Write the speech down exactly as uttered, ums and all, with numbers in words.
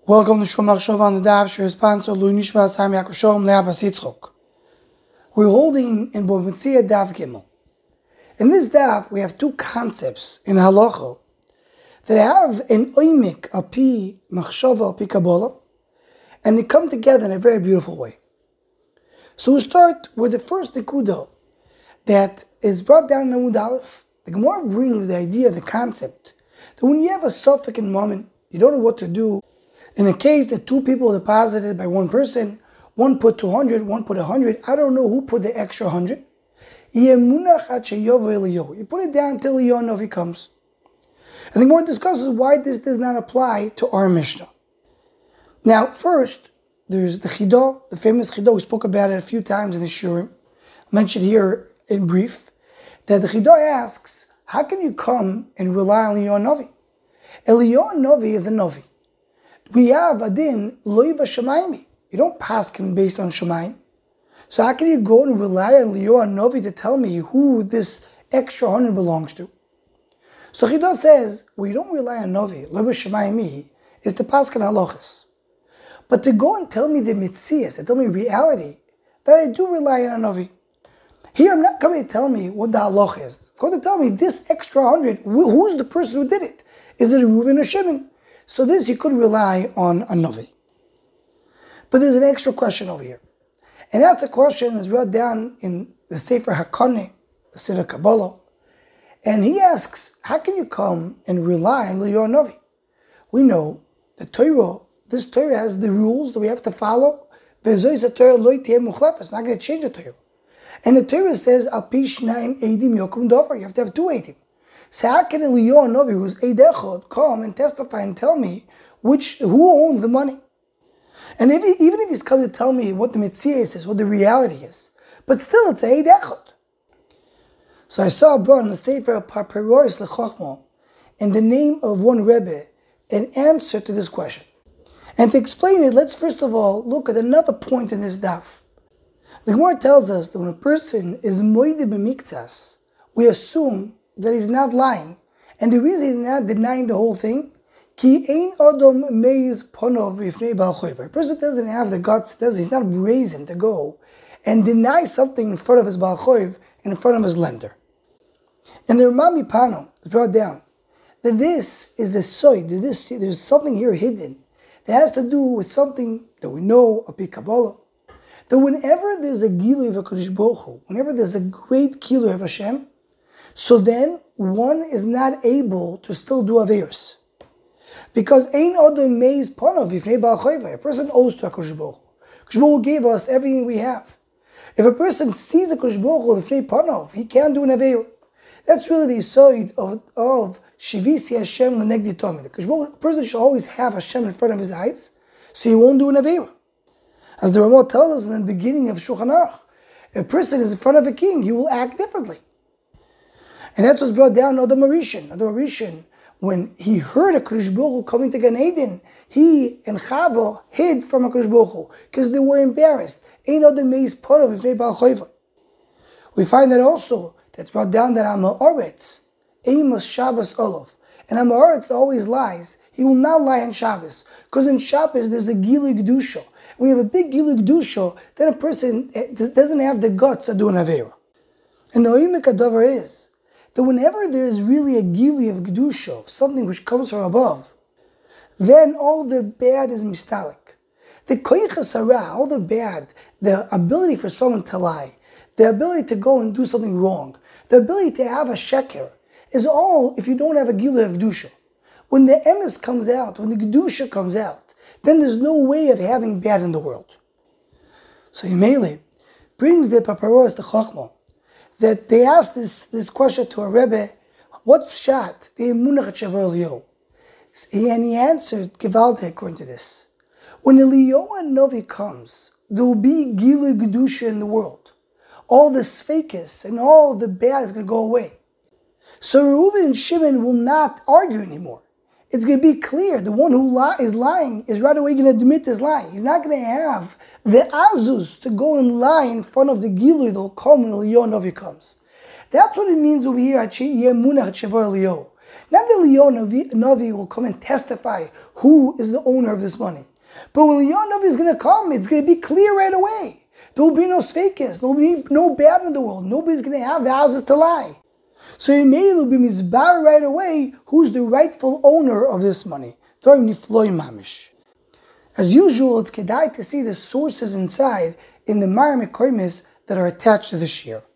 Welcome to Shul Machshava on the Daf. Shir sponsor Lui Nishma Sam Yaakov Shalom Le'Abbas Yitzchok. We're holding in Bava Metzia Daf Gimel. In this Daf, we have two concepts in Halacha that have an oimik api machshava api kabbalah, and they come together in a very beautiful way. So we start with the first nekuda that is brought down in Amud Aleph. The Gemara brings the idea, the concept, that when you have a suffix in moment, you don't know what to do. In a case that two people deposited by one person, one put two hundred, one put one hundred, I don't know who put the extra one hundred. You put it down until Yonavi comes. And the Gemara discusses why this does not apply to our Mishnah. Now, first, there's the Chidah, the famous Chidah. We spoke about it a few times in the Shurim. Mentioned here in brief, that the Chidah asks, how can you come and rely on Yonavi? Eliyahu Novi is a Novi. We have a din loy b'shamayim. You don't pass him based on shamayim. So how can you go and rely on Eliyahu Novi to tell me who this extra hundred belongs to? So Chidah says, well, you don't rely on Novi, loy b'shamayim, is to pass on halachas. But to go and tell me the mitzias, to tell me reality, that I do rely on a Novi. Here I'm not coming to tell me what the halach is. I'm going to tell me this extra hundred, who's the person who did it? Is it a Reuven or Shimon? So this you could rely on a Novi. But there's an extra question over here. And that's a question that's brought down in the Sefer HaKoneh, the Sefer Kabbalah. And he asks, how can you come and rely on Eliyahu Novi? We know the Torah, this Torah has the rules that we have to follow. It's not going to change the Torah. And the Torah says, Al pi shnaim eidim yokum dover. You have to have two eidim. So how can Eliyahu Novi, who's Eid Echad, come and testify and tell me which who owns the money? And if he, even if he's come to tell me what the Metzias is, what the reality is, but still it's Eid Echad. So I saw brought in the Sefer Parperois Lechachma, in the name of one Rebbe, an answer to this question. And to explain it, let's first of all look at another point in this daf. The Gemara tells us that when a person is moide b'miktas, we assume that he's not lying. And the reason he's not denying the whole thing, ki ein odom meiz ponov b'fnei bal chover. A person doesn't have the guts, does he's not brazen to go and deny something in front of his bal chover and in front of his lender. And the Ramah Mipano is brought down that this is a soy, that this, there's something here hidden that has to do with something that we know of Kabbalah. That whenever there's a Gilui of HaKadosh Baruch Hu, whenever there's a great Gilui of Hashem, so then one is not able to still do Averis. Because Ein Odom Meiz Ponov Yifnei Bal Chover, a person owes to HaKadosh Baruch Hu. HaKadosh Baruch Hu gave us everything we have. If a person sees HaKadosh Baruch Hu Yifnei Ponov, he can't do an Aver. That's really the side of, of Shivisi Hashem L'negdi Tomi. The person should always have Hashem in front of his eyes, so he won't do an Aver. As the Ramah tells us in the beginning of Shulchan Aruch, if a person is in front of a king, he will act differently. And that's what's brought down in Adam Arishan. Adam Arishan, when he heard HaKadosh Baruch Hu coming to Gan Eden, he and Chava hid from HaKadosh Baruch Hu because they were embarrassed. Ein Adam meiz ponov b'fnei bal chover. We find that also, that's brought down that Ha'aretz, Amos Shabbos Olav. And Ha'aretz always lies. He will not lie on Shabbos. Because in Shabbos there's a Gilui Kedusha. When you have a big Gilui Kedusha, then a person doesn't have the guts to do an Avera. And the Oimek Adover is that whenever there is really a Gilui of Kedusha, something which comes from above, then all the bad is mistalik. The Koyach Sarah, all the bad, the ability for someone to lie, the ability to go and do something wrong, the ability to have a sheker, is all if you don't have a Gilui of Kedusha. When the emes comes out, when the Kedusha comes out, then there's no way of having bad in the world. So Yimele brings the Paparos to Chachma, that they asked this, this question to a Rebbe, what's Pshat? The Emunach Shavar Eliyahu. And he answered, Gevaldi, according to this. When Eliyahu Novi comes, there will be Gilui Kedusha in the world. All the Sfekis and all the bad is going to go away. So Reuven and Shimon will not argue anymore. It's going to be clear. The one who li- is lying is right away going to admit his lying. He's not going to have the azus to go and lie in front of the Gilui that will come when Eliyahu Novi comes. That's what it means over here. Not that Eliyahu Navi, Navi will come and testify who is the owner of this money. But when Eliyahu Navi is going to come, it's going to be clear right away. There will be no fakers, there will be no bad in the world. Nobody's going to have the houses to lie. So immediately will be mizbar right away who's the rightful owner of this money. As usual, it's kedai to see the sources inside in the Mareh Mekoros that are attached to the shir.